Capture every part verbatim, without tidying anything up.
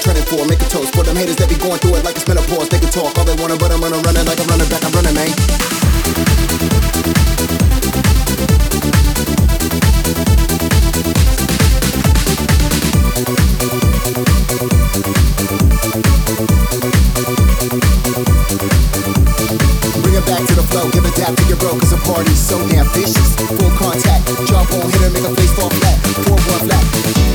trending for. Make a toast for them haters that be going through it like it's menopause. They can talk all they wanna, but I'm gonna run it like I'm running back. I'm running, man. Bring it back to the flow, give it dap to your bro, cause the party's so damn vicious. Full contact, jump on, hit her, make her face fall flat. Pour one flat.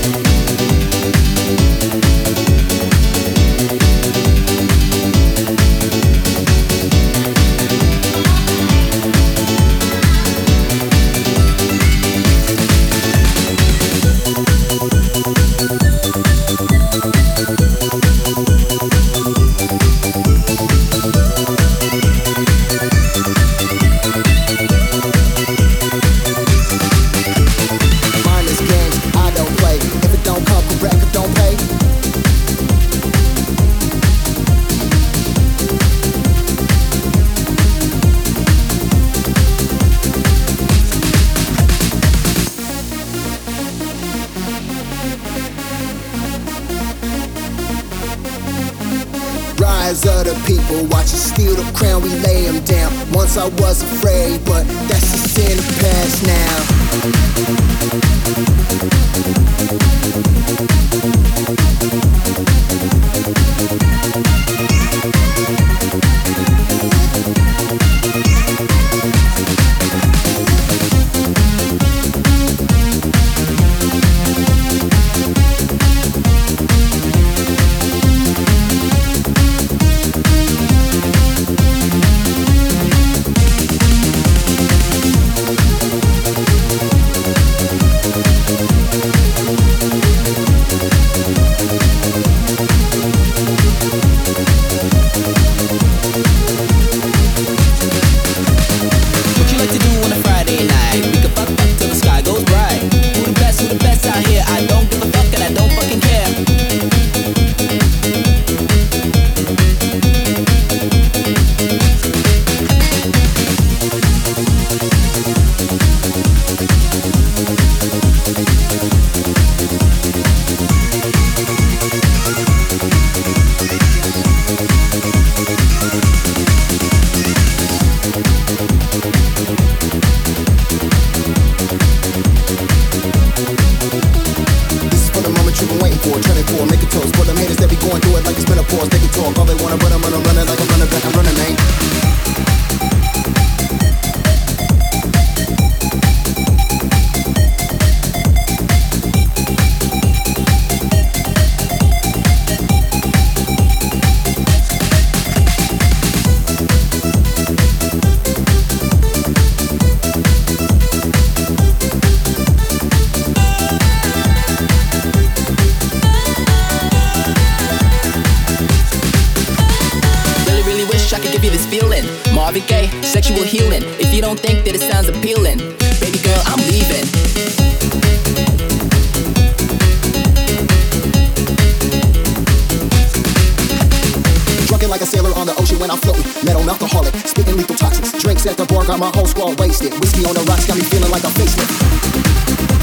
Rise of the people, watch us steal the crown, we lay them down. Once I was afraid, but that's just in the past now. Make a toast for them haters that be going through it like it's menopause. They can talk all they wanna, but I'm gonna run it like I'm running back. I'm running, man. I could give you this feeling, Marvin Gaye, sexual healing. If you don't think that it sounds appealing, baby girl, I'm leaving. Drunken like a sailor on the ocean when I'm floating. Metal alcoholic, spitting lethal toxics. Drinks at the bar got my whole squad wasted. Whiskey on the rocks got me feeling like a facelift.